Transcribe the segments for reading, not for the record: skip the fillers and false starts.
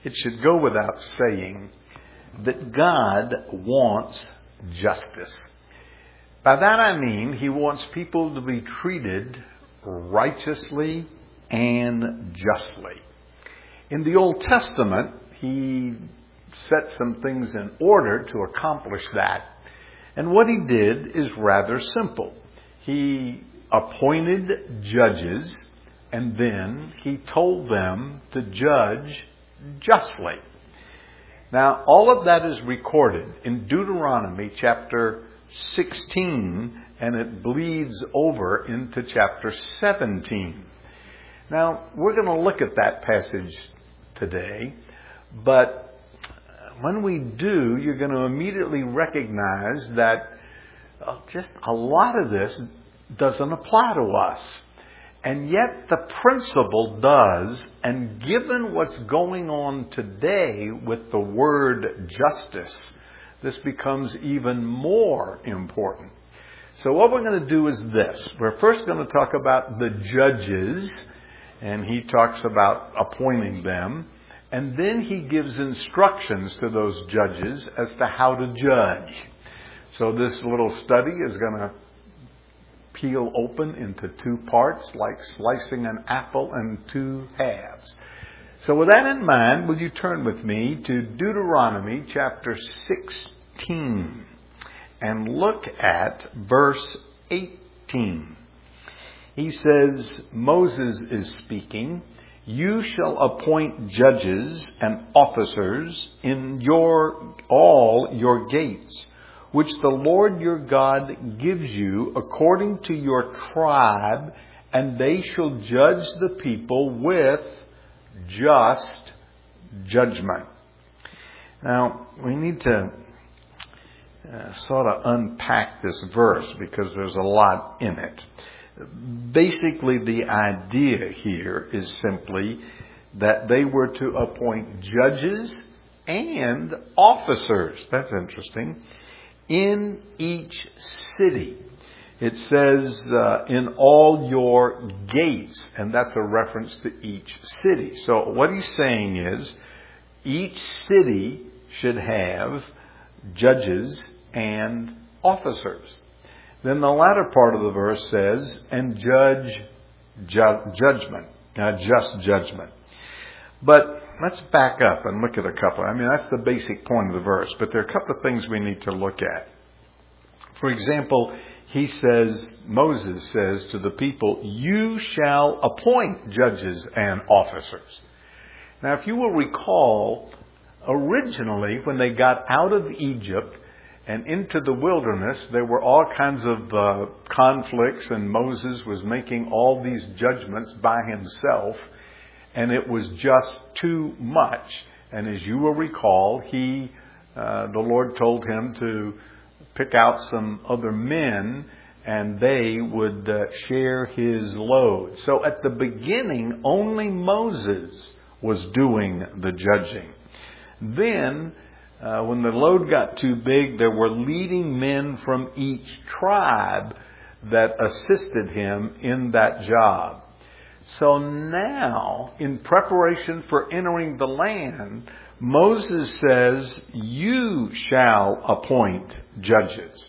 It should go without saying that God wants justice. By that I mean He wants people to be treated righteously and justly. In the Old Testament, He set some things in order to accomplish that. And what He did is rather simple. He appointed judges, and then He told them to judge justly. Now, all of that is recorded in Deuteronomy chapter 16, and it bleeds over into chapter 17. Now, we're going to look at that passage today, but when we do, you're going to immediately recognize that just a lot of this doesn't apply to us. And yet the principle does, and given what's going on today with the word justice, this becomes even more important. So what we're going to do is this. We're first going to talk about the judges, and he talks about appointing them. And then he gives instructions to those judges as to how to judge. So this little study is going to peel open into two parts, like slicing an apple in two halves. So with that in mind, will you turn with me to Deuteronomy chapter 16 and look at verse 18. He says, Moses is speaking, "You shall appoint judges and officers in all your gates, which the Lord your God gives you according to your tribe, and they shall judge the people with just judgment." Now, we need to sort of unpack this verse because there's a lot in it. Basically, the idea here is simply that they were to appoint judges and officers. That's interesting. In each city. It says in all your gates, and that's a reference to each city. So what he's saying is each city should have judges and officers. Then the latter part of the verse says, and judge judgment, just judgment. But let's back up and look at a couple. I mean, that's the basic point of the verse, but there are a couple of things we need to look at. For example, Moses says to the people, "You shall appoint judges and officers." Now, if you will recall, originally when they got out of Egypt and into the wilderness, there were all kinds of conflicts, and Moses was making all these judgments by himself, and it was just too much. And as you will recall, the Lord told him to pick out some other men, and they would share his load. So at the beginning, only Moses was doing the judging. Then, when the load got too big, there were leading men from each tribe that assisted him in that job. So now, in preparation for entering the land, Moses says, "You shall appoint judges."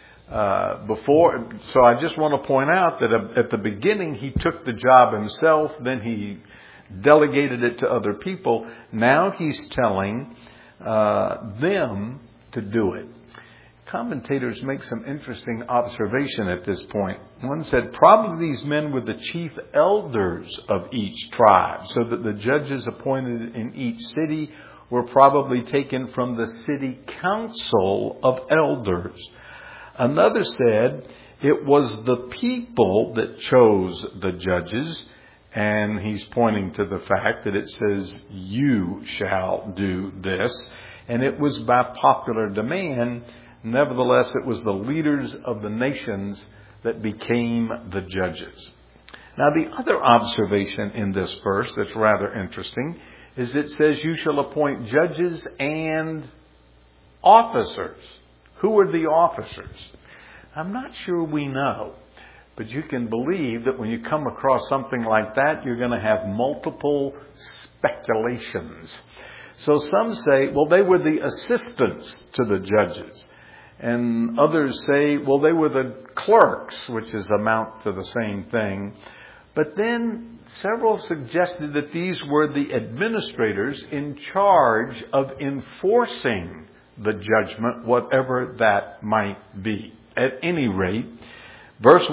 So I just want to point out that at the beginning he took the job himself, then he delegated it to other people. Now he's telling them to do it. Commentators make some interesting observation at this point. One said probably these men were the chief elders of each tribe, so that the judges appointed in each city were probably taken from the city council of elders. Another said it was the people that chose the judges, and he's pointing to the fact that it says, "You shall do this," and it was by popular demand. Nevertheless, it was the leaders of the nations that became the judges. Now, the other observation in this verse that's rather interesting is it says, "You shall appoint judges and officers." Who are the officers? I'm not sure we know. But you can believe that when you come across something like that, you're going to have multiple speculations. So some say, well, they were the assistants to the judges. And others say, well, they were the clerks, which is amount to the same thing. But then several suggested that these were the administrators in charge of enforcing the judgment, whatever that might be. At any rate, verse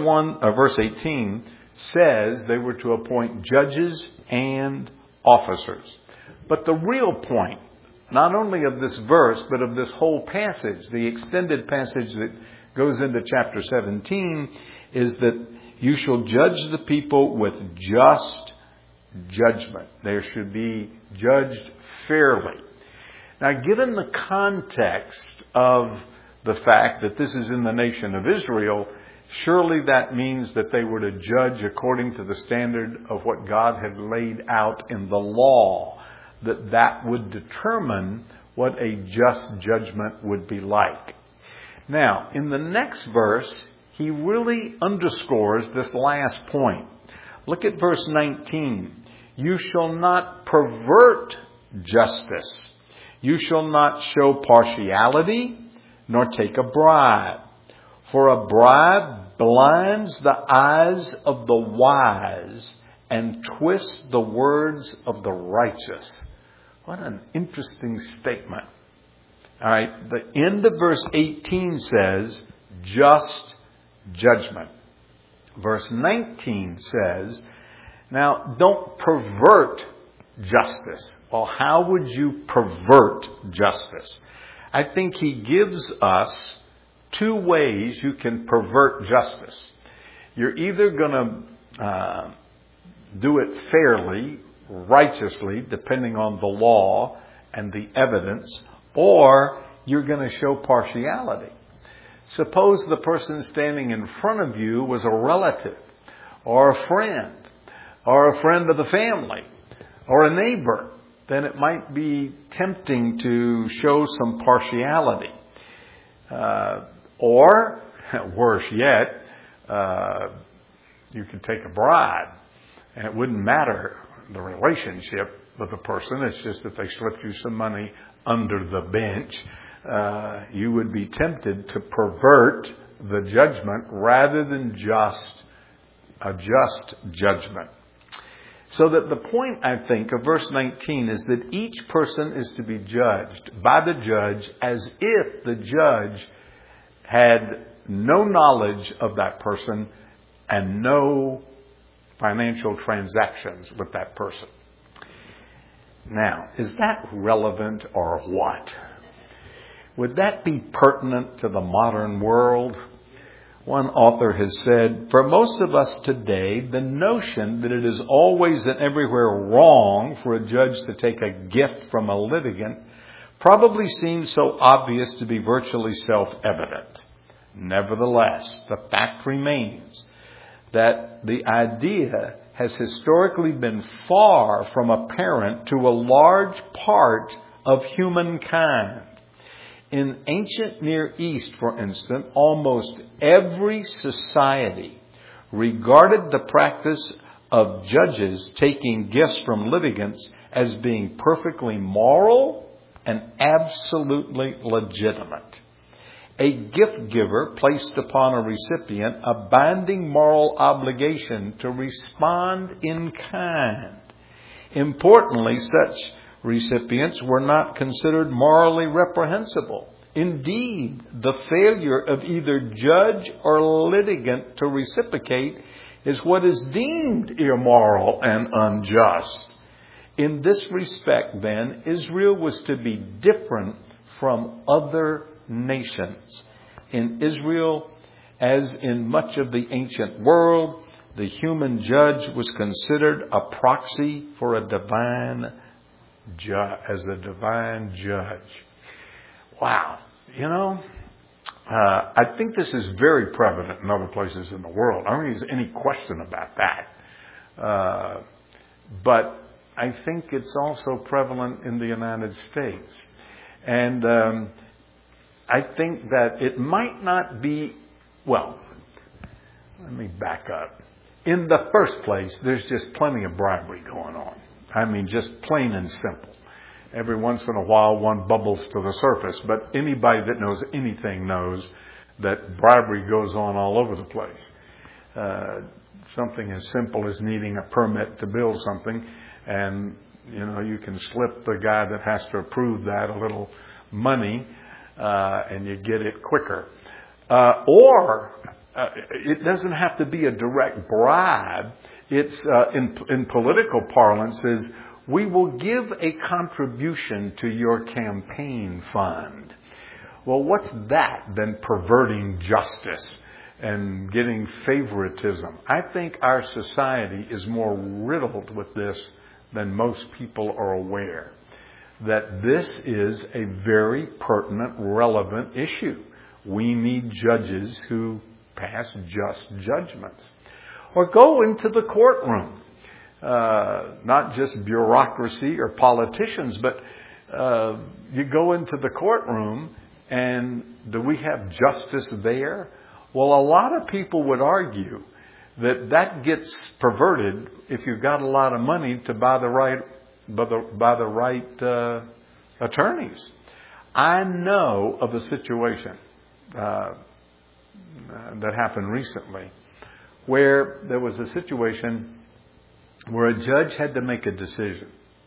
18 says they were to appoint judges and officers. But the real point, not only of this verse, but of this whole passage, the extended passage that goes into chapter 17, is that you shall judge the people with just judgment. They should be judged fairly. Now, given the context of the fact that this is in the nation of Israel, surely that means that they were to judge according to the standard of what God had laid out in the law, that would determine what a just judgment would be like. Now, in the next verse, he really underscores this last point. Look at verse 19. You shall not pervert justice. You shall not show partiality, nor take a bribe. For a bribe blinds the eyes of the wise and twists the words of the righteous. What an interesting statement. All right, the end of verse 18 says, just judgment. Verse 19 says, now don't pervert justice. Well, how would you pervert justice? I think he gives us two ways you can pervert justice. You're either going to do it fairly, righteously, depending on the law and the evidence, or you're going to show partiality. Suppose the person standing in front of you was a relative, or a friend of the family, or a neighbor. Then it might be tempting to show some partiality. Or, worse yet, you could take a bribe, and it wouldn't matter the relationship with the person. It's just that they slipped you some money under the bench. You would be tempted to pervert the judgment rather than just a just judgment. So that the point, I think, of verse 19 is that each person is to be judged by the judge as if the judge had no knowledge of that person and no financial transactions with that person. Now, is that relevant or what? Would that be pertinent to the modern world? One author has said, for most of us today, the notion that it is always and everywhere wrong for a judge to take a gift from a litigant probably seems so obvious to be virtually self-evident. Nevertheless, the fact remains that the idea has historically been far from apparent to a large part of humankind. In ancient Near East, for instance, almost every society regarded the practice of judges taking gifts from litigants as being perfectly moral and absolutely legitimate. A gift giver placed upon a recipient a binding moral obligation to respond in kind. Importantly, such recipients were not considered morally reprehensible. Indeed, the failure of either judge or litigant to reciprocate is what is deemed immoral and unjust. In this respect, then, Israel was to be different from other nations. In Israel, as in much of the ancient world, the human judge was considered a proxy for a divine as a divine judge. Wow. I think this is very prevalent in other places in the world. I don't think there's any question about that. But I think it's also prevalent in the United States. And I think that it might not be, well, let me back up. In the first place, there's just plenty of bribery going on. I mean, just plain and simple. Every once in a while, one bubbles to the surface. But anybody that knows anything knows that bribery goes on all over the place. Something as simple as needing a permit to build something, and you can slip the guy that has to approve that a little money, and you get it quicker. Or it doesn't have to be a direct bribe. It's in political parlance is, we will give a contribution to your campaign fund. Well, what's that than perverting justice and getting favoritism? I think our society is more riddled with this than most people are aware. That this is a very pertinent, relevant issue. We need judges who pass just judgments. Or go into the courtroom. Not just bureaucracy or politicians, but you go into the courtroom, and do we have justice there? Well, a lot of people would argue that gets perverted if you've got a lot of money to buy the right attorneys. I know of a situation that happened recently where there was a situation where a judge had to make a decision.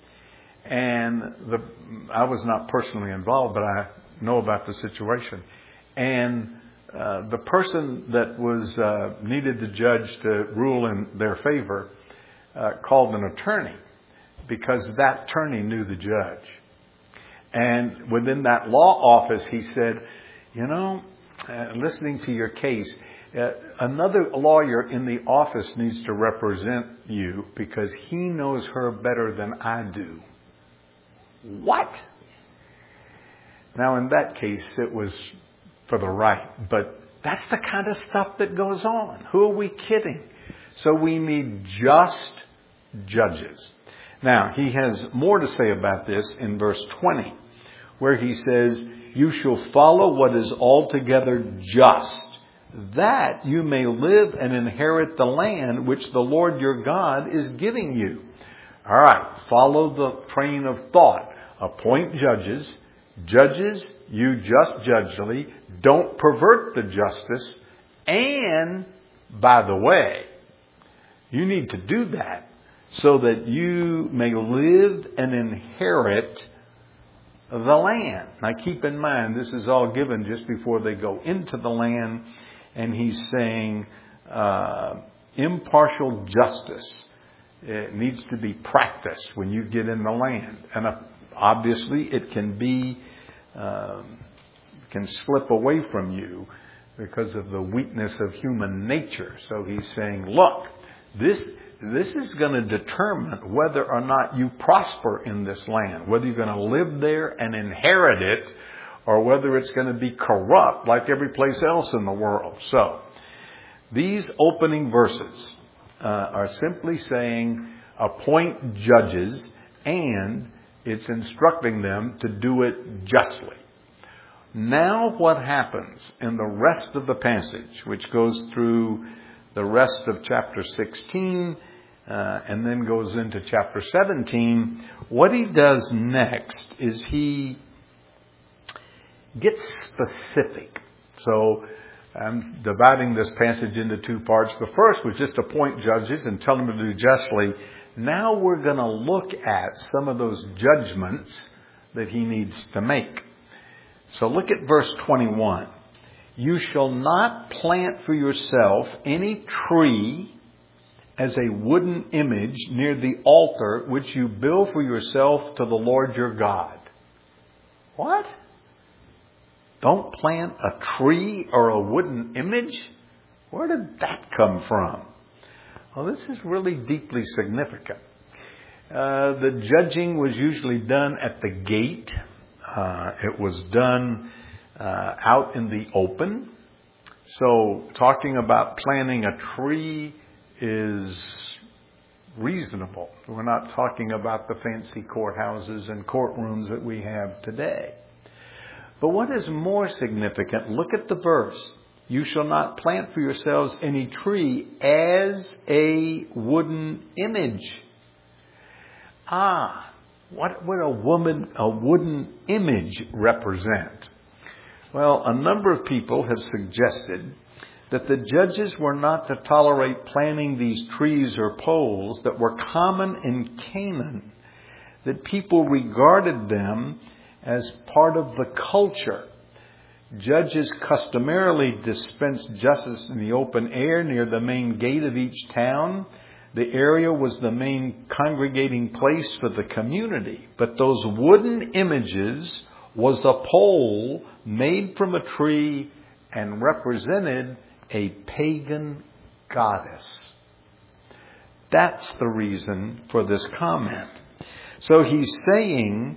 And I was not personally involved, but I know about the situation. And the person that was needed the judge to rule in their favor called an attorney, because that attorney knew the judge. And within that law office, he said, listening to your case, another lawyer in the office needs to represent you because he knows her better than I do. What? Now, in that case, it was for the right. But that's the kind of stuff that goes on. Who are we kidding? So we need just judges. Now, he has more to say about this in verse 20, where he says, "You shall follow what is altogether just, that you may live and inherit the land which the Lord your God is giving you." All right, follow the train of thought. Appoint judges. Judges, you just judgely. Don't pervert the justice. And, by the way, you need to do that so that you may live and inherit the land. Now keep in mind, this is all given just before they go into the land. And he's saying impartial justice needs to be practiced when you get in the land. And obviously it can slip away from you because of the weakness of human nature. So he's saying, look, this is going to determine whether or not you prosper in this land, whether you're going to live there and inherit it, or whether it's going to be corrupt like every place else in the world. So, these opening verses are simply saying, appoint judges, and it's instructing them to do it justly. Now what happens in the rest of the passage, which goes through the rest of chapter 16, and then goes into chapter 17, what he does next is he gets specific. So I'm dividing this passage into two parts. The first was just appoint judges and tell them to do justly. Now we're going to look at some of those judgments that he needs to make. So look at verse 21. You shall not plant for yourself any tree as a wooden image near the altar which you build for yourself to the Lord your God. What? Don't plant a tree or a wooden image? Where did that come from? Well, this is really deeply significant. The judging was usually done at the gate. It was done out in the open. So talking about planting a tree is reasonable. We're not talking about the fancy courthouses and courtrooms that we have today. But what is more significant, look at the verse. You shall not plant for yourselves any tree as a wooden image. What would a wooden image represent? Well, a number of people have suggested that the judges were not to tolerate planting these trees or poles that were common in Canaan, that people regarded them as part of the culture. Judges customarily dispensed justice in the open air near the main gate of each town. The area was the main congregating place for the community. But those wooden images was a pole made from a tree and represented a pagan goddess. That's the reason for this comment. So he's saying,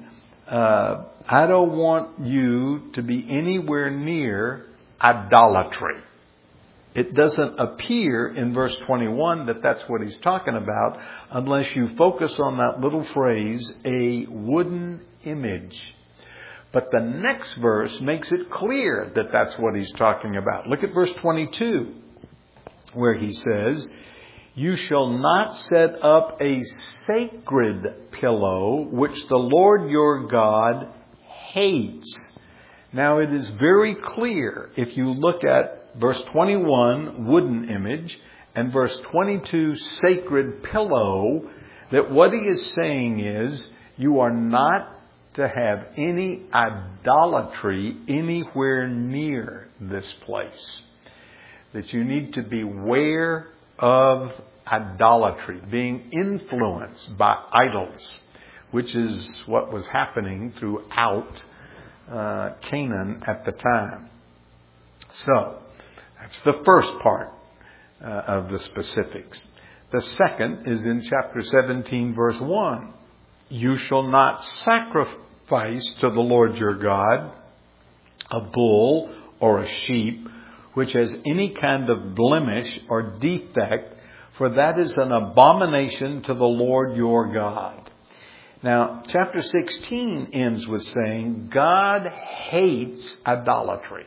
I don't want you to be anywhere near idolatry. It doesn't appear in verse 21 that that's what he's talking about unless you focus on that little phrase, a wooden image. But the next verse makes it clear that that's what he's talking about. Look at verse 22, where he says, you shall not set up a sacred pillow which the Lord your God hates. Now it is very clear if you look at verse 21, wooden image, and verse 22, sacred pillow, that what he is saying is you are not to have any idolatry anywhere near this place. That you need to beware of idolatry, being influenced by idols, which is what was happening throughout Canaan at the time. So, that's the first part of the specifics. The second is in chapter 17, verse 1. You shall not sacrifice to the Lord your God a bull or a sheep which has any kind of blemish or defect, for that is an abomination to the Lord your God. Now, chapter 16 ends with saying, God hates idolatry.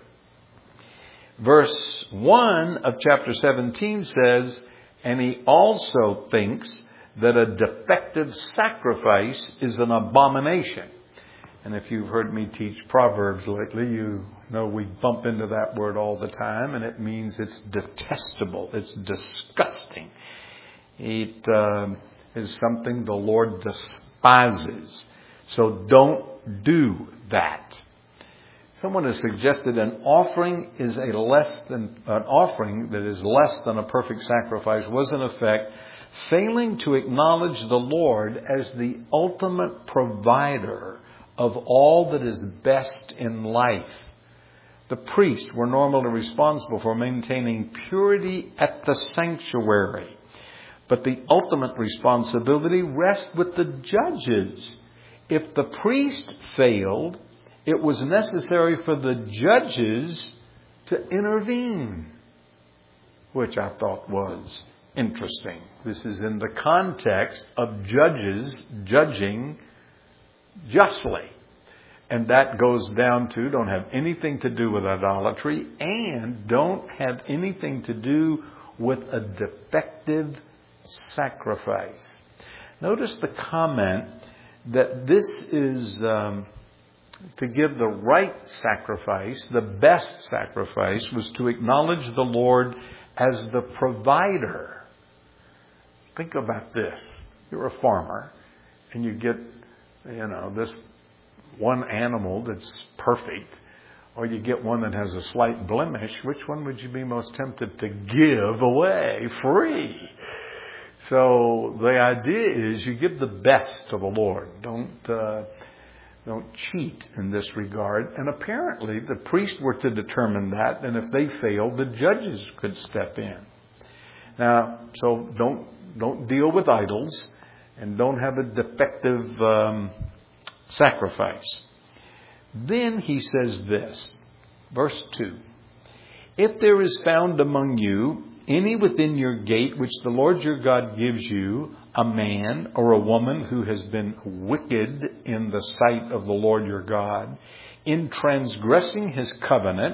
Verse 1 of chapter 17 says, and he also thinks that a defective sacrifice is an abomination. And if you've heard me teach Proverbs lately, you know we bump into that word all the time, and it means it's detestable. It's disgusting. It is something the Lord despises. So don't do that. Someone has suggested an offering that is less than a perfect sacrifice was in effect failing to acknowledge the Lord as the ultimate provider of all that is best in life. The priests were normally responsible for maintaining purity at the sanctuary, but the ultimate responsibility rests with the judges. If the priest failed, it was necessary for the judges to intervene, which I thought was interesting. This is in the context of judges judging justly. And that goes down to don't have anything to do with idolatry and don't have anything to do with a defective sacrifice. Notice the comment that this is to give the right sacrifice, the best sacrifice, was to acknowledge the Lord as the provider. Think about this. You're a farmer and you get, this one animal that's perfect, or you get one that has a slight blemish. Which one would you be most tempted to give away free? So the idea is you give the best to the Lord. Don't cheat in this regard. And apparently the priests were to determine that, and if they failed, the judges could step in. Now, so don't deal with idols and don't have a defective sacrifice. Then he says this, verse 2. If there is found among you any within your gate which the Lord your God gives you, a man or a woman who has been wicked in the sight of the Lord your God, in transgressing his covenant,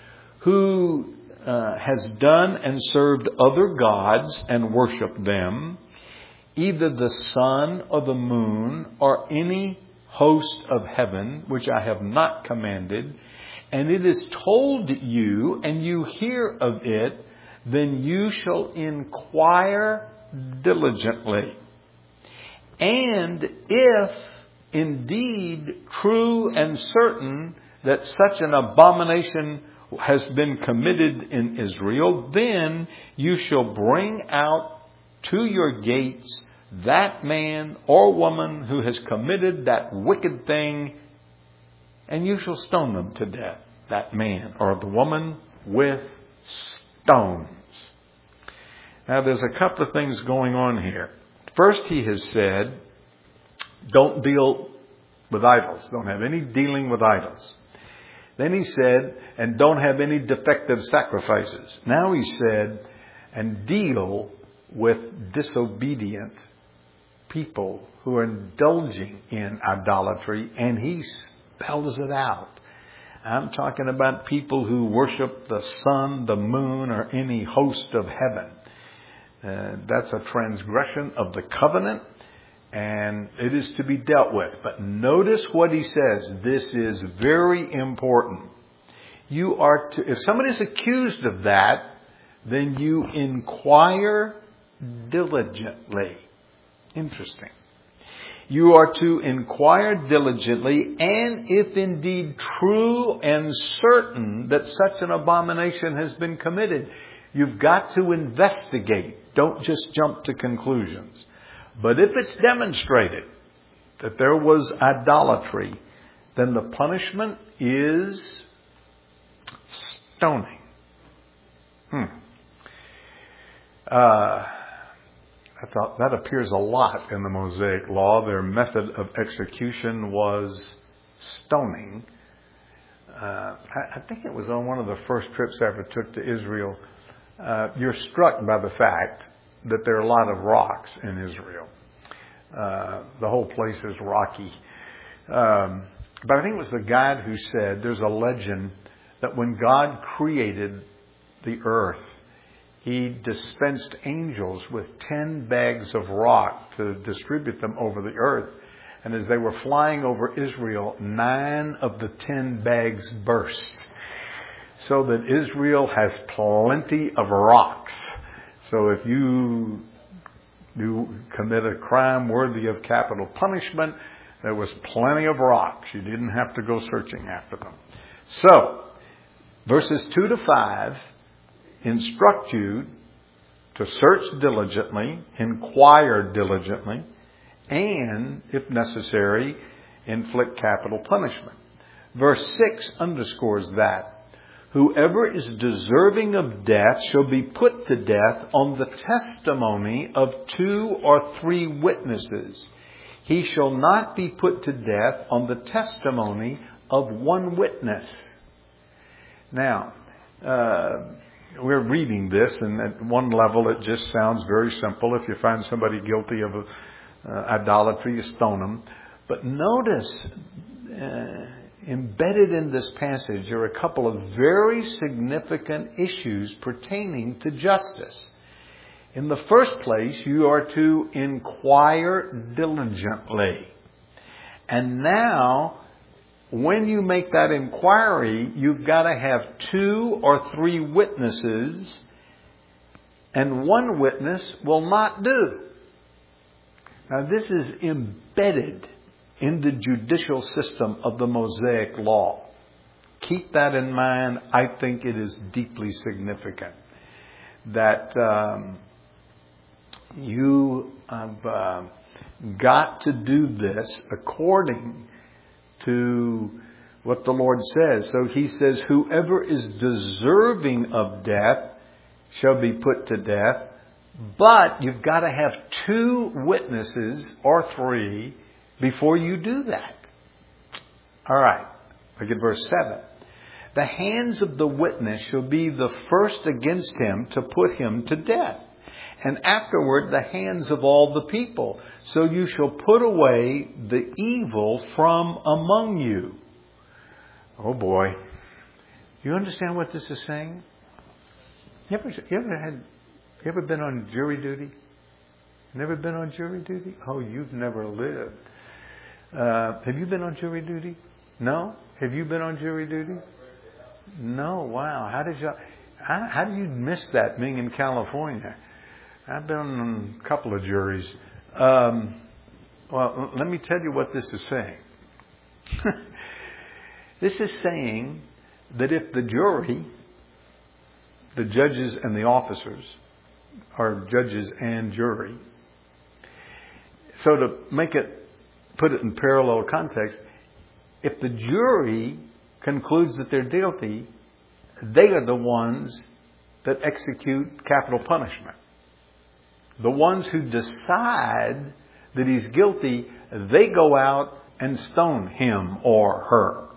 who has done and served other gods and worshipped them, either the sun or the moon or any host of heaven, which I have not commanded, and it is told you, and you hear of it, then you shall inquire diligently. And if indeed true and certain that such an abomination has been committed in Israel, then you shall bring out to your gates that man or woman who has committed that wicked thing, and you shall stone them to death, that man or the woman, with stones. Now there's a couple of things going on here. First, he has said, don't deal with idols. Don't have any dealing with idols. Then he said, and don't have any defective sacrifices. Now he said, and deal with disobedient people who are indulging in idolatry, and he spells it out. I'm talking about people who worship the sun, the moon, or any host of heaven. That's a transgression of the covenant, and it is to be dealt with. But notice what he says. This is very important. You are to, if somebody is accused of that, then you inquire diligently. Interesting. You are to inquire diligently, and if indeed true and certain that such an abomination has been committed, you've got to investigate. Don't just jump to conclusions. But if it's demonstrated that there was idolatry, then the punishment is stoning. I thought that appears a lot in the Mosaic Law. Their method of execution was stoning. I think it was on one of the first trips I ever took to Israel. You're struck by the fact that there are a lot of rocks in Israel. The whole place is rocky. But I think it was the guide who said there's a legend that when God created the earth, He dispensed angels with 10 bags of rock to distribute them over the earth. And as they were flying over Israel, 9 of the 10 bags burst. So that Israel has plenty of rocks. So if you commit a crime worthy of capital punishment, there was plenty of rocks. You didn't have to go searching after them. So, verses 2 to 5 instruct you to search diligently, inquire diligently, and, if necessary, inflict capital punishment. Verse 6 underscores that. Whoever is deserving of death shall be put to death on the testimony of 2 or 3 witnesses. He shall not be put to death on the testimony of 1 witness. Now, we're reading this, and at one level it just sounds very simple. If you find somebody guilty of idolatry, you stone them. But notice, embedded in this passage are a couple of very significant issues pertaining to justice. In the first place, you are to inquire diligently. And now, when you make that inquiry, you've got to have 2 or 3 witnesses, and 1 witness will not do. Now, this is embedded in the judicial system of the Mosaic Law. Keep that in mind. I think it is deeply significant that you have got to do this according to what the Lord says. So He says, whoever is deserving of death shall be put to death. But you've got to have 2 witnesses or 3 before you do that. All right. Look at verse 7. The hands of the witness shall be the first against him to put him to death, and afterward the hands of all the people. So you shall put away the evil from among you. Oh boy. Do you understand what this is saying? You ever been on jury duty? Never been on jury duty? Oh, you've never lived. Have you been on jury duty? No? Have you been on jury duty? No. Wow. How did you miss that being in California? I've been on a couple of juries. Well, let me tell you what this is saying. This is saying that if the jury, the judges and the officers, are judges and jury, so to put it in parallel context, if the jury concludes that they're guilty, they are the ones that execute capital punishment. The ones who decide that he's guilty, they go out and stone him or her.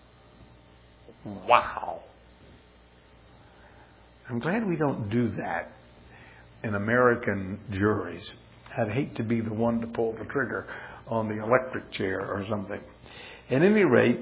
Wow. I'm glad we don't do that in American juries. I'd hate to be the one to pull the trigger on the electric chair or something. At any rate,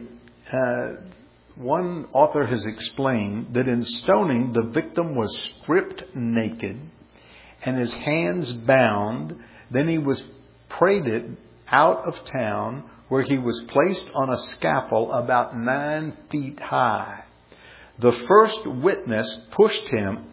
one author has explained that in stoning, the victim was stripped naked and his hands bound. Then he was paraded out of town, where he was placed on a scaffold about 9 feet high. The first witness pushed him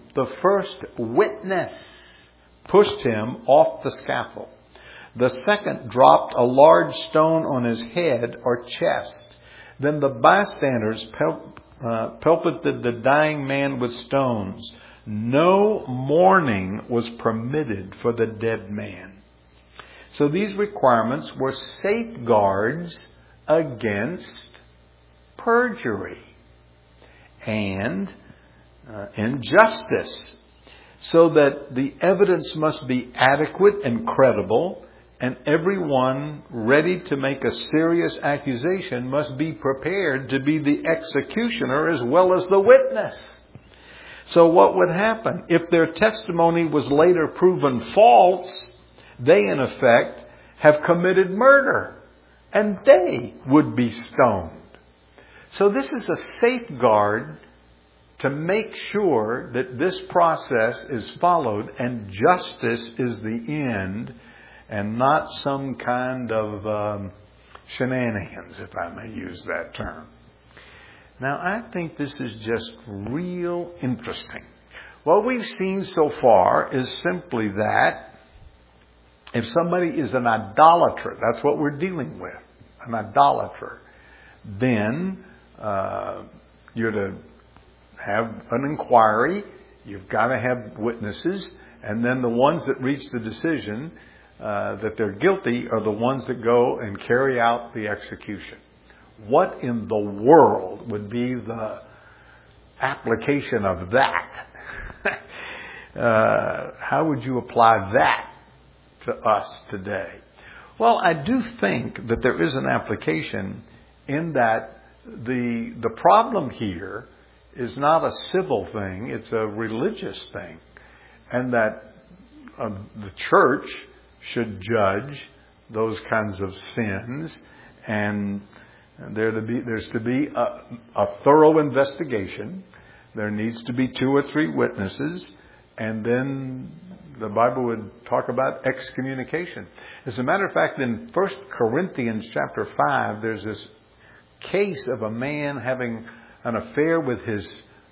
off the scaffold. The second dropped a large stone on his head or chest. Then the bystanders pelted the dying man with stones. No mourning was permitted for the dead man. So these requirements were safeguards against perjury and injustice, so that the evidence must be adequate and credible, and everyone ready to make a serious accusation must be prepared to be the executioner as well as the witness. So what would happen? If their testimony was later proven false, they in effect have committed murder, and they would be stoned. So this is a safeguard to make sure that this process is followed and justice is the end and not some kind of shenanigans, if I may use that term. Now, I think this is just real interesting. What we've seen so far is simply that if somebody is an idolater, that's what we're dealing with, an idolater, then you're to have an inquiry, you've got to have witnesses, and then the ones that reach the decision that they're guilty are the ones that go and carry out the execution. What in the world would be the application of that? How would you apply that to us today? Well, I do think that there is an application in that the problem here is not a civil thing, it's a religious thing. And that the church should judge those kinds of sins, and there's to be a thorough investigation. There needs to be 2 or 3 witnesses, and then the Bible would talk about excommunication. As a matter of fact, in 1 Corinthians chapter 5, there's this case of a man having an affair with his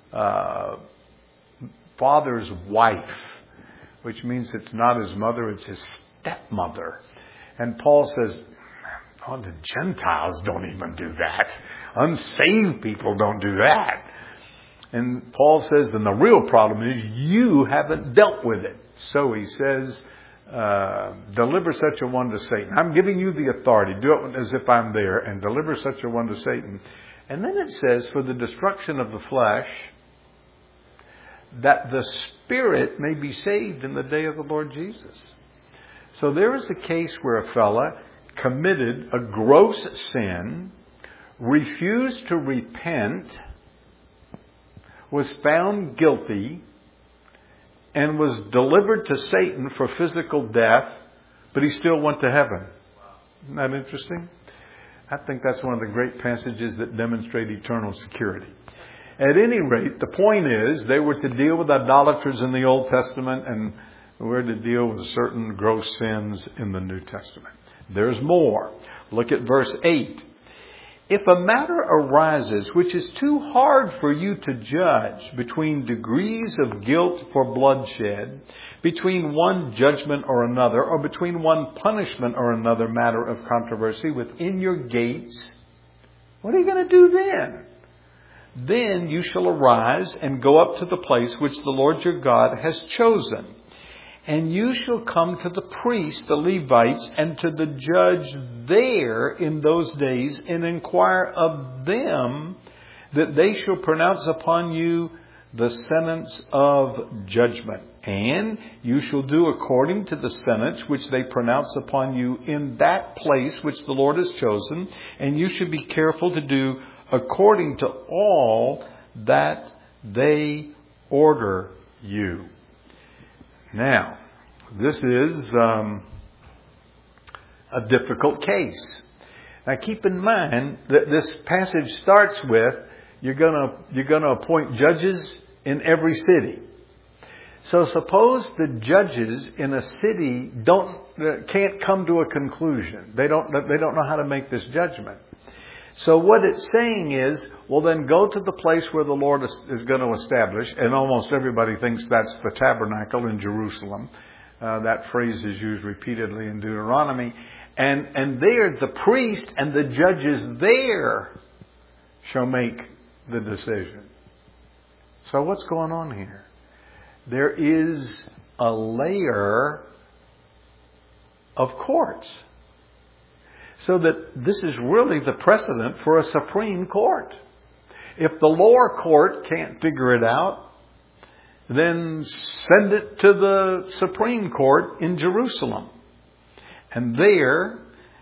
father's wife, which means it's not his mother, it's his stepmother. And Paul says, oh, the Gentiles don't even do that. Unsaved people don't do that. And Paul says, and the real problem is you haven't dealt with it. So he says, deliver such a one to Satan. I'm giving you the authority. Do it as if I'm there, and deliver such a one to Satan. And then it says, for the destruction of the flesh, that the spirit may be saved in the day of the Lord Jesus. So there is a case where a fella committed a gross sin, refused to repent, was found guilty, and was delivered to Satan for physical death, but he still went to heaven. Isn't that interesting? I think that's one of the great passages that demonstrate eternal security. At any rate, the point is they were to deal with idolaters in the Old Testament, and We're to deal with certain gross sins in the New Testament. There's more. Look at verse 8. If a matter arises which is too hard for you to judge between degrees of guilt for bloodshed, between one judgment or another, or between one punishment or another matter of controversy within your gates, what are you going to do then? Then you shall arise and go up to the place which the Lord your God has chosen. And you shall come to the priests, the Levites, and to the judge there in those days, and inquire of them that they shall pronounce upon you the sentence of judgment. And you shall do according to the sentence which they pronounce upon you in that place which the Lord has chosen. And you should be careful to do according to all that they order you. Now, this is a difficult case. Now, keep in mind that this passage starts with you're going to appoint judges in every city. So suppose the judges in a city can't come to a conclusion. They don't know how to make this judgment. So what it's saying is, well, then go to the place where the Lord is going to establish, and almost everybody thinks that's the tabernacle in Jerusalem. That phrase is used repeatedly in Deuteronomy. And there, the priest and the judges there shall make the decision. So what's going on here? There is a layer of courts. So that this is really the precedent for a Supreme Court. If the lower court can't figure it out, then send it to the Supreme Court in Jerusalem. And there,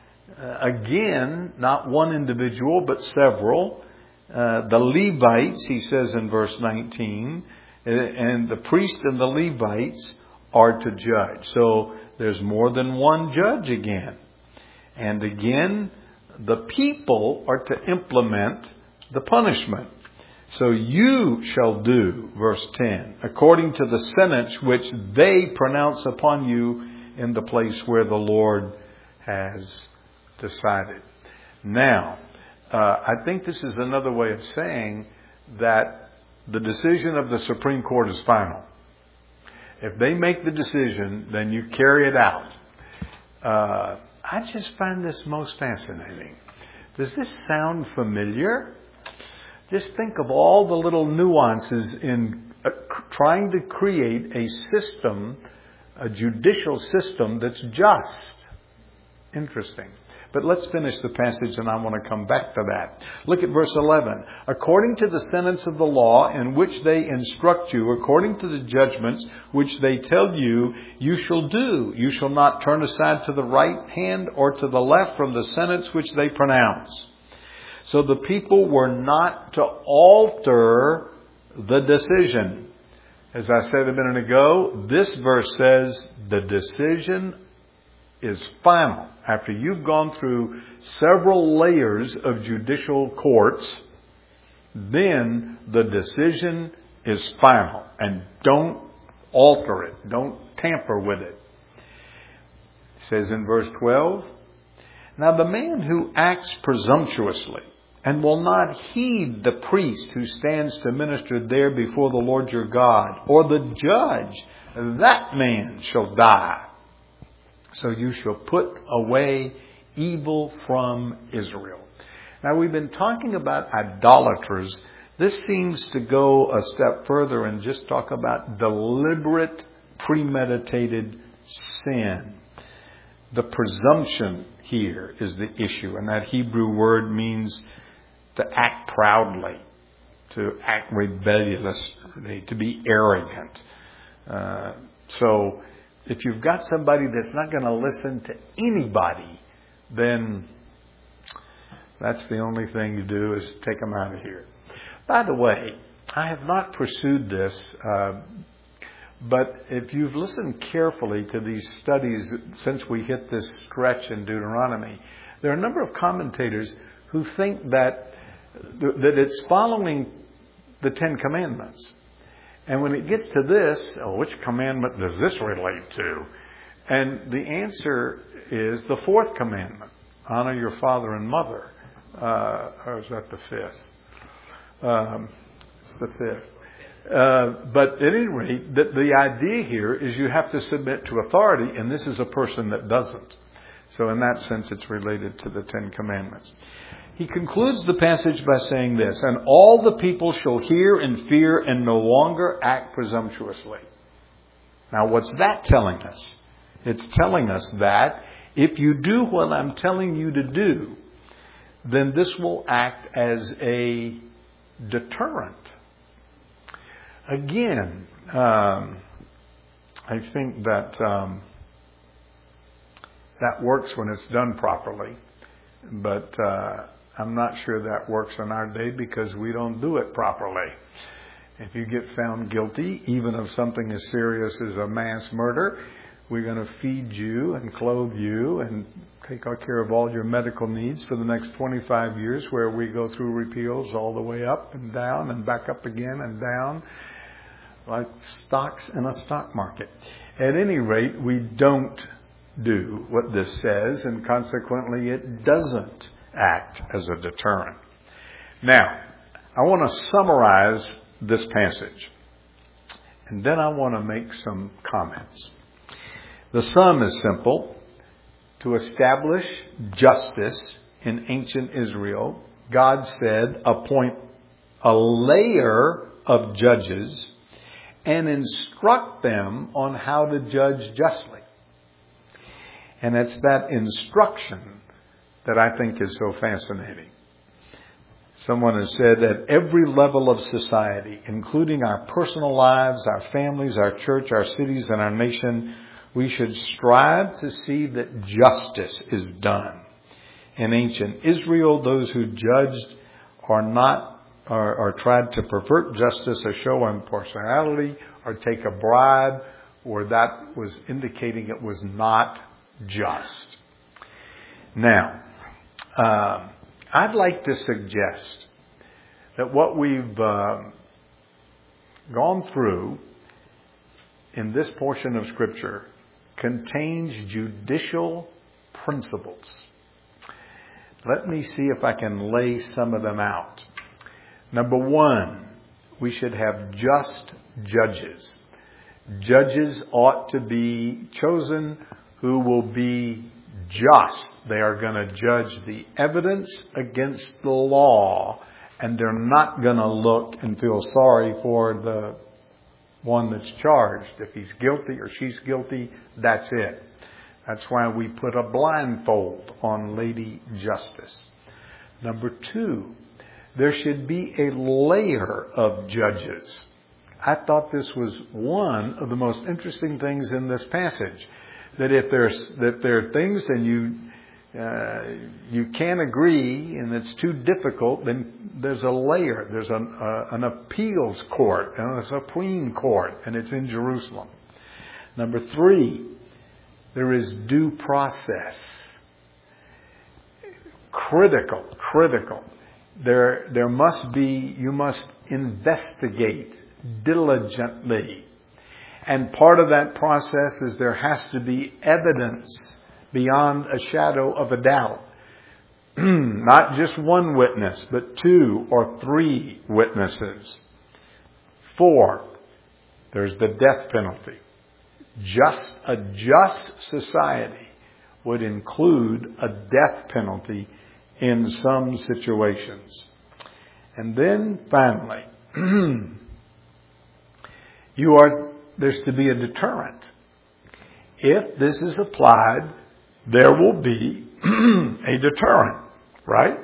again, not one individual, but several, the Levites, he says in verse 19, and the priest and the Levites are to judge. So there's more than one judge again. And again, the people are to implement the punishment. So you shall do, verse 10, according to the sentence which they pronounce upon you in the place where the Lord has decided. Now, I think this is another way of saying that the decision of the Supreme Court is final. If they make the decision, then you carry it out. I just find this most fascinating. Does this sound familiar? Just think of all the little nuances in trying to create a system, a judicial system that's just. Interesting. But let's finish the passage and I want to come back to that. Look at verse 11. According to the sentence of the law in which they instruct you, according to the judgments which they tell you, you shall do. You shall not turn aside to the right hand or to the left from the sentence which they pronounce. So the people were not to alter the decision. As I said a minute ago, this verse says the decision is final. After you've gone through several layers of judicial courts, then the decision is final. And don't alter it. Don't tamper with it. It says in verse 12, now the man who acts presumptuously and will not heed the priest who stands to minister there before the Lord your God, or the judge, that man shall die. So you shall put away evil from Israel. Now we've been talking about idolaters. This seems to go a step further and just talk about deliberate, premeditated sin. The presumption here is the issue. And that Hebrew word means to act proudly, to act rebelliously, to be arrogant. So if you've got somebody that's not going to listen to anybody, then that's the only thing you do is take them out of here. By the way, I have not pursued this, but if you've listened carefully to these studies since we hit this stretch in Deuteronomy, there are a number of commentators who think that it's following the Ten Commandments. And when it gets to this, which commandment does this relate to? And the answer is the fourth commandment. Honor your father and mother. Or is that the fifth? It's the fifth. But at any rate, the idea here is you have to submit to authority, and this is a person that doesn't. So in that sense, it's related to the Ten Commandments. He concludes the passage by saying this, and all the people shall hear and fear and no longer act presumptuously. Now, what's that telling us? It's telling us that if you do what I'm telling you to do, then this will act as a deterrent. Again, I think that that works when it's done properly, but I'm not sure that works in our day because we don't do it properly. If you get found guilty, even of something as serious as a mass murder, we're going to feed you and clothe you and take care of all your medical needs for the next 25 years, where we go through repeals all the way up and down and back up again and down, like stocks in a stock market. At any rate, we don't do what this says, and consequently it doesn't act as a deterrent. Now, I want to summarize this passage, and then I want to make some comments. The sum is simple. To establish justice in ancient Israel, God said, appoint a layer of judges and instruct them on how to judge justly. And it's that instruction that I think is so fascinating. Someone has said at every level of society, including our personal lives, our families, our church, our cities, and our nation, we should strive to see that justice is done. In ancient Israel, those who judged or tried to pervert justice or show impartiality or take a bribe, or that was indicating it was not just. Now, I'd like to suggest that what we've gone through in this portion of Scripture contains judicial principles. Let me see if I can lay some of them out. Number one, we should have just judges. Judges ought to be chosen who will be just. They are going to judge the evidence against the law, and they're not going to look and feel sorry for the one that's charged. If he's guilty or she's guilty, that's it. That's why we put a blindfold on Lady Justice. Number two, there should be a layer of judges. I thought this was one of the most interesting things in this passage. That if there are things and you can't agree and it's too difficult, then there's a layer. There's an appeals court and a Supreme Court, and it's in Jerusalem. Number three, there is due process. Critical. There must be, you must investigate diligently. And part of that process is there has to be evidence beyond a shadow of a doubt. Not just one witness, but 2 or 3 witnesses. 4, there's the death penalty. A just society would include a death penalty in some situations. And then finally, there's to be a deterrent. If this is applied, there will be a deterrent, right?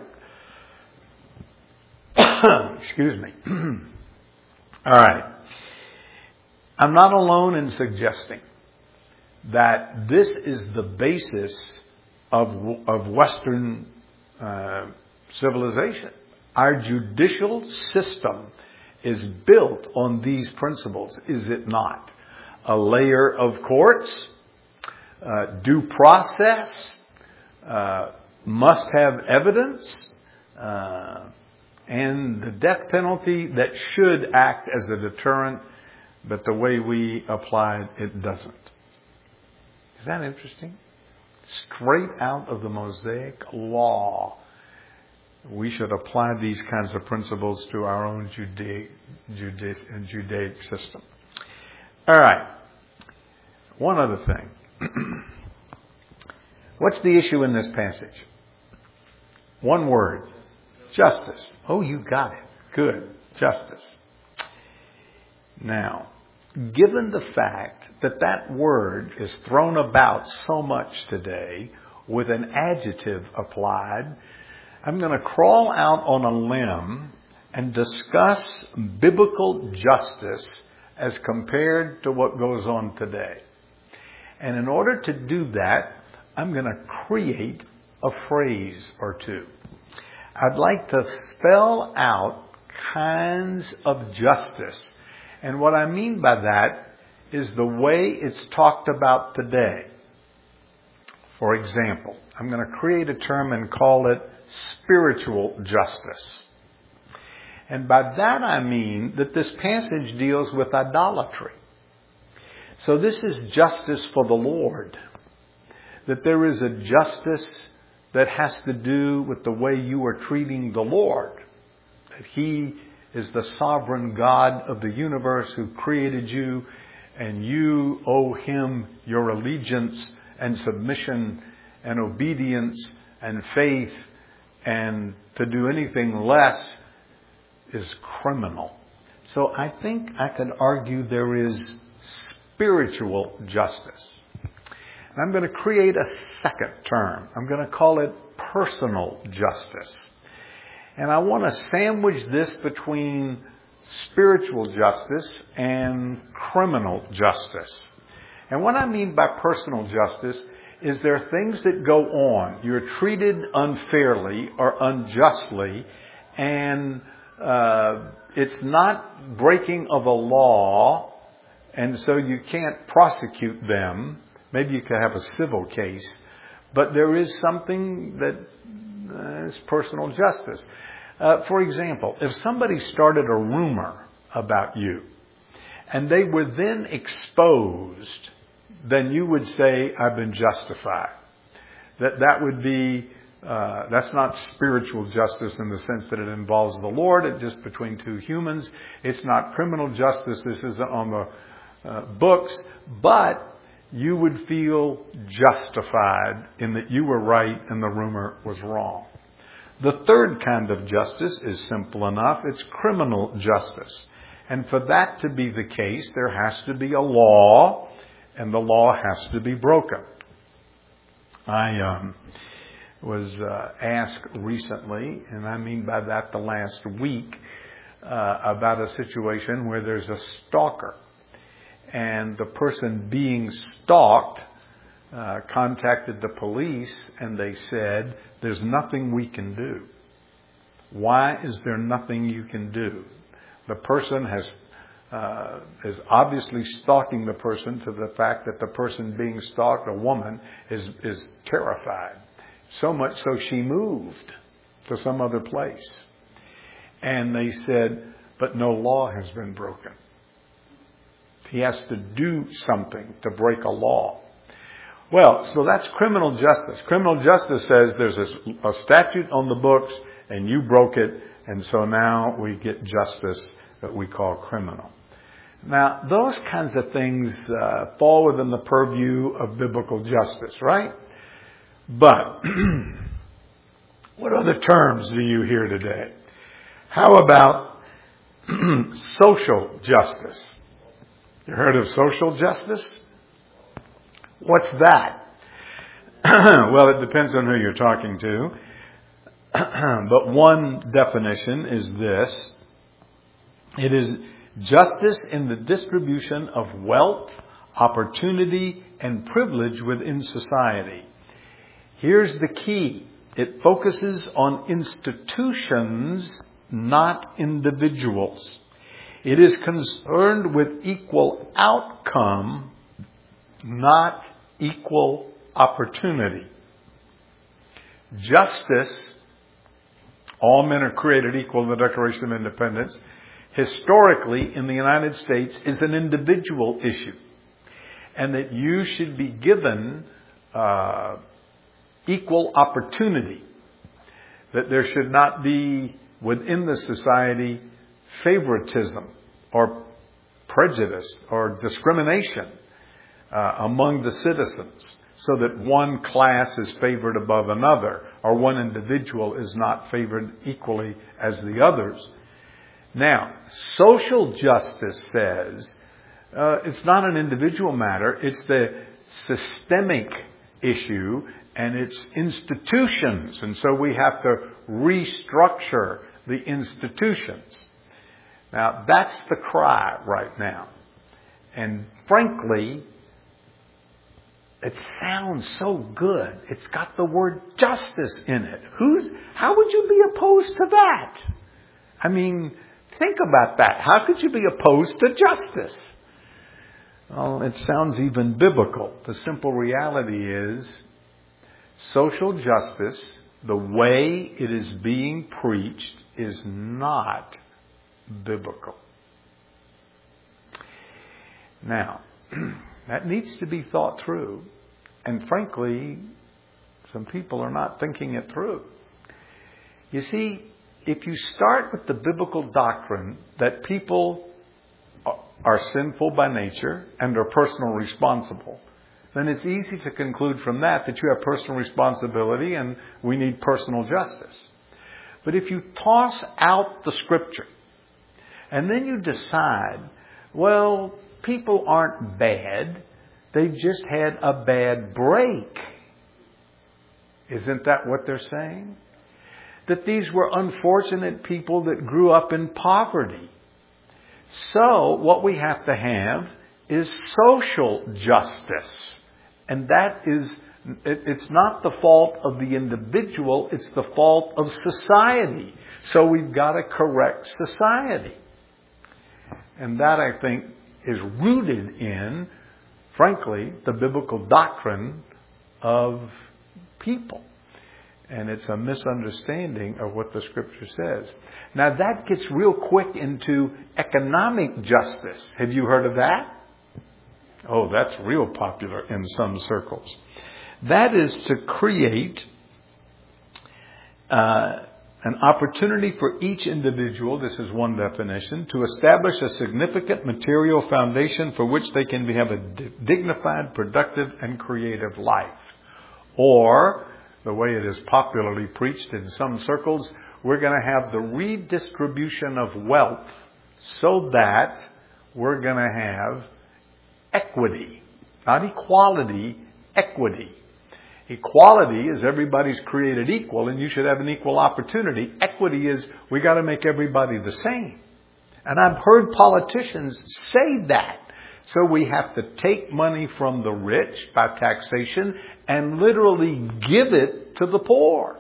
Excuse me. All right. I'm not alone in suggesting that this is the basis of Western civilization. Our judicial system is built on these principles, is it not? A layer of courts, due process, must have evidence, and the death penalty that should act as a deterrent but the way we apply it doesn't. Is that interesting? Straight out of the Mosaic Law, we should apply these kinds of principles to our own Judaic system. All right. One other thing. What's the issue in this passage? One word. Justice. Oh, you got it. Good. Justice. Now, given the fact that that word is thrown about so much today with an adjective applied, I'm going to crawl out on a limb and discuss biblical justice as compared to what goes on today. And in order to do that, I'm going to create a phrase or two. I'd like to spell out kinds of justice. And what I mean by that is the way it's talked about today. For example, I'm going to create a term and call it spiritual justice. And by that I mean that this passage deals with idolatry. So this is justice for the Lord. That there is a justice that has to do with the way you are treating the Lord. That He is the sovereign God of the universe who created you, and you owe Him your allegiance and submission and obedience and faith, and to do anything less is criminal. So I think I could argue there is spiritual justice. And I'm going to create a second term. I'm going to call it personal justice. And I want to sandwich this between spiritual justice and criminal justice. And what I mean by personal justice is there are things that go on. You're treated unfairly or unjustly, and it's not breaking of a law, and so you can't prosecute them. Maybe you could have a civil case, but there is something that is personal justice. For example, if somebody started a rumor about you and they were then exposed, then you would say, I've been justified. That would be, that's not spiritual justice in the sense that it involves the Lord. It's just between two humans. It's not criminal justice. This isn't on the books. But you would feel justified in that you were right and the rumor was wrong. The third kind of justice is simple enough. It's criminal justice. And for that to be the case, there has to be a law, and the law has to be broken. I was asked recently, and I mean by that the last week, about a situation where there's a stalker. And the person being stalked contacted the police, and they said, there's nothing we can do. Why is there nothing you can do? The person is obviously stalking the person to the fact that the person being stalked, a woman, is terrified. So much so she moved to some other place. And they said, but no law has been broken. He has to do something to break a law. Well, so that's criminal justice. Criminal justice says there's a statute on the books and you broke it, and so now we get justice that we call criminal. Now, those kinds of things fall within the purview of biblical justice, right? But what other terms do you hear today? How about social justice? You heard of social justice? What's that? Well, it depends on who you're talking to. But one definition is this. It is justice in the distribution of wealth, opportunity, and privilege within society. Here's the key. It focuses on institutions, not individuals. It is concerned with equal outcome, not equal opportunity. Justice, all men are created equal in the Declaration of Independence, historically in the United States is an individual issue. And that you should be given equal opportunity. That there should not be within the society favoritism or prejudice or discrimination among the citizens, so that one class is favored above another or one individual is not favored equally as the others. Now, social justice says it's not an individual matter, it's the systemic issue and it's institutions. And so we have to restructure the institutions. Now, that's the cry right now. And frankly, it sounds so good. It's got the word justice in it. How would you be opposed to that? I mean, think about that. How could you be opposed to justice? Well, it sounds even biblical. The simple reality is social justice, the way it is being preached, is not biblical. Now, that needs to be thought through. And frankly, some people are not thinking it through. You see, if you start with the biblical doctrine that people are sinful by nature and are personally responsible, then it's easy to conclude from that you have personal responsibility and we need personal justice. But if you toss out the Scripture and then you decide, well, people aren't bad, they've just had a bad break. Isn't that what they're saying? That these were unfortunate people that grew up in poverty. So what we have to have is social justice. And that is, it's not the fault of the individual, it's the fault of society. So we've got to correct society. And that, I think, is rooted in, frankly, the biblical doctrine of people. And it's a misunderstanding of what the Scripture says. Now that gets real quick into economic justice. Have you heard of that? Oh, that's real popular in some circles. That is to create an opportunity for each individual, this is one definition, to establish a significant material foundation for which they can have a dignified, productive, and creative life. Or, the way it is popularly preached in some circles, we're going to have the redistribution of wealth so that we're going to have equity. Not equality, equity. Equality is everybody's created equal and you should have an equal opportunity. Equity is we got to make everybody the same. And I've heard politicians say that. So we have to take money from the rich by taxation and literally give it to the poor.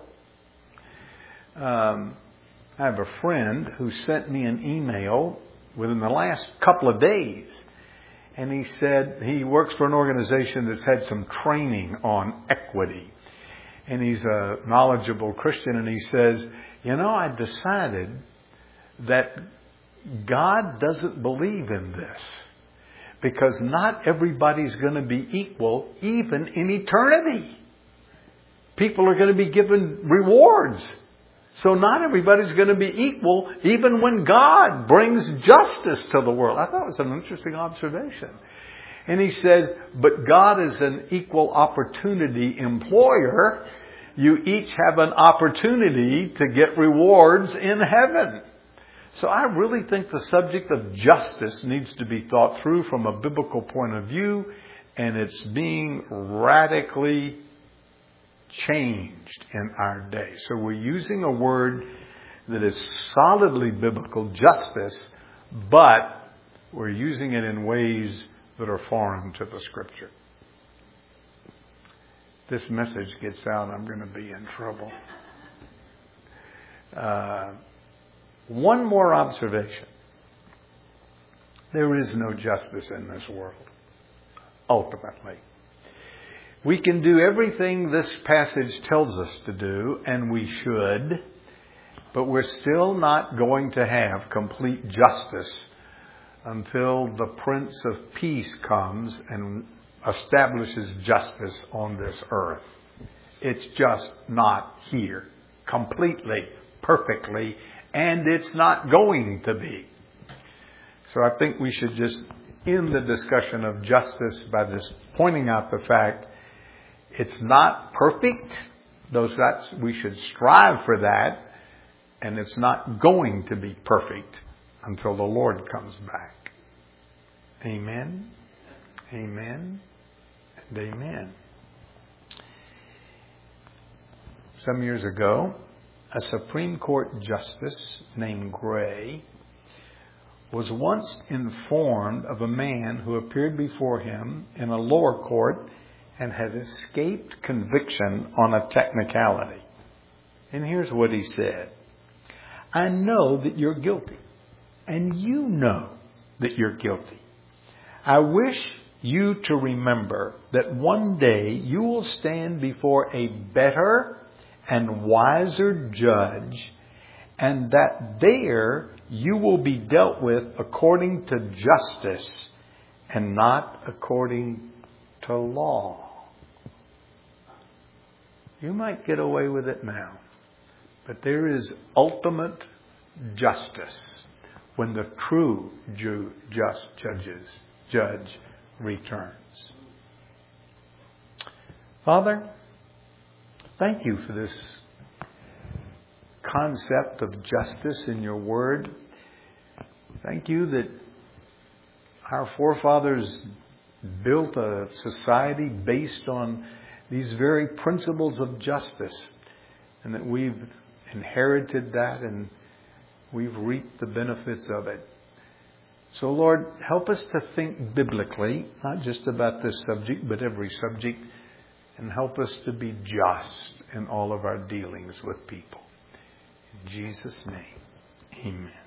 I have a friend who sent me an email within the last couple of days. And he said he works for an organization that's had some training on equity. And he's a knowledgeable Christian. And he says, I decided that God doesn't believe in this. Because not everybody's going to be equal even in eternity. People are going to be given rewards. So not everybody's going to be equal even when God brings justice to the world. I thought it was an interesting observation. And he says, but God is an equal opportunity employer. You each have an opportunity to get rewards in heaven. So I really think the subject of justice needs to be thought through from a biblical point of view, and it's being radically changed in our day. So we're using a word that is solidly biblical, justice, but we're using it in ways that are foreign to the Scripture. This message gets out, I'm going to be in trouble. One more observation. There is no justice in this world, ultimately. We can do everything this passage tells us to do, and we should, But we're still not going to have complete justice until the Prince of Peace comes and establishes justice on this earth. It's just not here completely, perfectly, and it's not going to be. So I think we should just end the discussion of justice by just pointing out the fact it's not perfect. We should strive for that, and it's not going to be perfect until the Lord comes back. Amen. Amen. And amen. Some years ago, a Supreme Court justice named Gray was once informed of a man who appeared before him in a lower court and had escaped conviction on a technicality. And here's what he said. I know that you're guilty, and you know that you're guilty. I wish you to remember that one day you will stand before a better and wiser judge, and that there you will be dealt with according to justice and not according to law. You might get away with it now, but there is ultimate justice when the true just judge returns. Father, thank you for this concept of justice in your word. Thank you that our forefathers built a society based on these very principles of justice, and that we've inherited that and we've reaped the benefits of it. So Lord, help us to think biblically, not just about this subject, but every subject, and help us to be just in all of our dealings with people. In Jesus' name, amen.